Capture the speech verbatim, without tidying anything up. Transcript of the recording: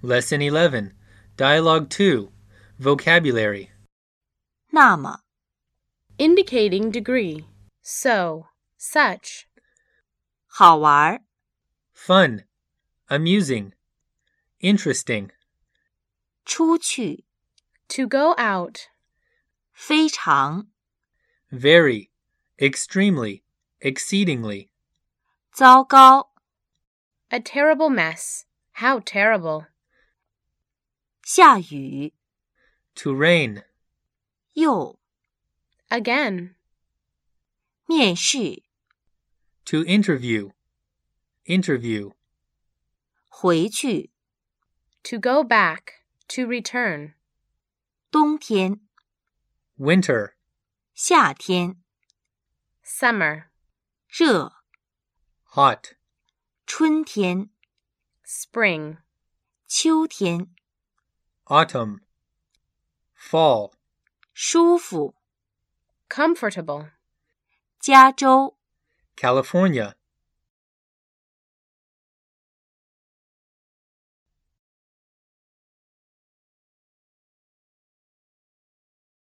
Lesson eleven, Dialogue two, Vocabulary. 那么 Indicating degree. So, such. 好玩 Fun, amusing, interesting. 出去 To go out. 非常 Very, extremely, exceedingly. 糟糕 A terrible mess. How terrible. 下雨 To rain. 又 Again. 面试 To interview. Interview. 回去 To go back. To return. 冬天 Winter. 夏天 Summer. 热 Hot. 春天 Spring. 秋天 Autumn. Fall. 舒服 Comfortable. 加州 California.